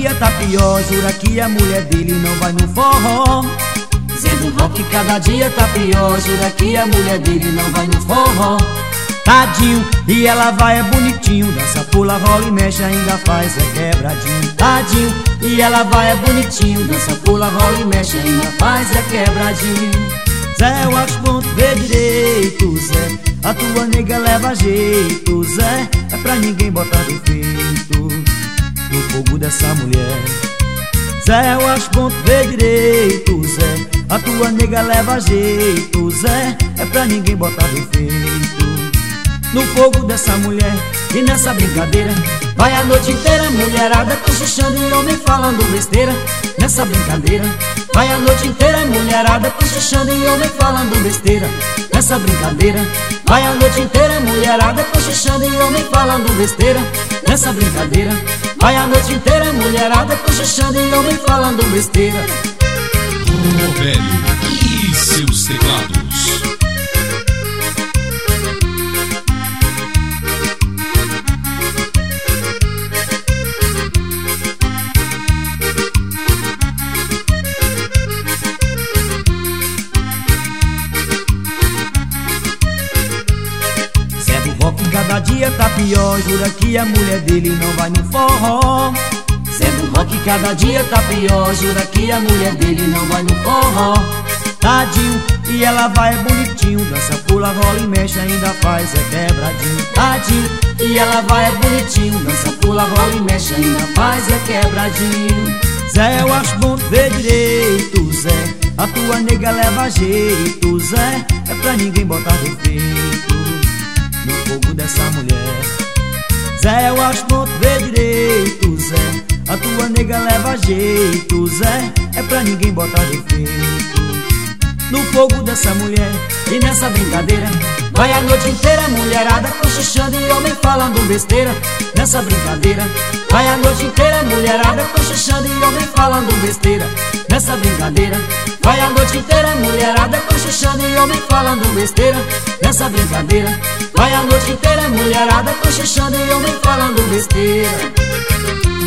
dia tá pior, jura que a mulher dele não vai no forró. Zé do Rock cada dia tá pior, jura que a mulher dele não vai no forró. Tadinho, e ela vai é bonitinho, dança, pula, rola e mexe, ainda faz é quebradinho. Tadinho, e ela vai é bonitinho, dança, pula, rola e mexe, ainda faz é quebradinho. Zé, eu acho bom tu ver direito, Zé, a tua nega leva jeito, Zé, é pra ninguém botar defeito no fogo dessa mulher. Zé, eu acho bom tu ver direito, Zé, a tua nega leva jeito, Zé, é pra ninguém botar defeito no fogo dessa mulher. E nessa brincadeira vai a noite inteira, mulherada cochichando e homem falando besteira. Nessa brincadeira vai a noite inteira, mulherada cochichando e homem falando besteira. Nessa brincadeira vai a noite inteira, mulherada cochichando e homem falando besteira. Nessa brincadeira vai a noite inteira, mulherada cochichando e homem falando besteira. O velho e seus teclados. Cada dia tá pior, jura que a mulher dele não vai no forró. Zé do Rock cada dia tá pior, jura que a mulher dele não vai no forró. Tadinho, e ela vai é bonitinho, dança, pula, rola e mexe, ainda faz é quebradinho. Tadinho, e ela vai é bonitinho, dança, pula, rola e mexe, ainda faz é quebradinho. Zé, eu acho bom tu ver direito, Zé, a tua nega leva jeito, Zé, é pra ninguém botar defeito no fogo dessa mulher. Zé, eu acho bom tu ver direito, Zé, a tua nega leva jeito, Zé, é pra ninguém botar defeito no fogo dessa mulher. E nessa brincadeira vai a noite inteira, mulherada cochichando e homem falando besteira. Nessa brincadeira vai a noite inteira, mulherada cochichando e homem falando besteira. Nessa brincadeira vai a noite inteira, mulherada cochichando e homem falando besteira. Nessa brincadeira vai a noite inteira, mulherada cochichando e homem falando besteira.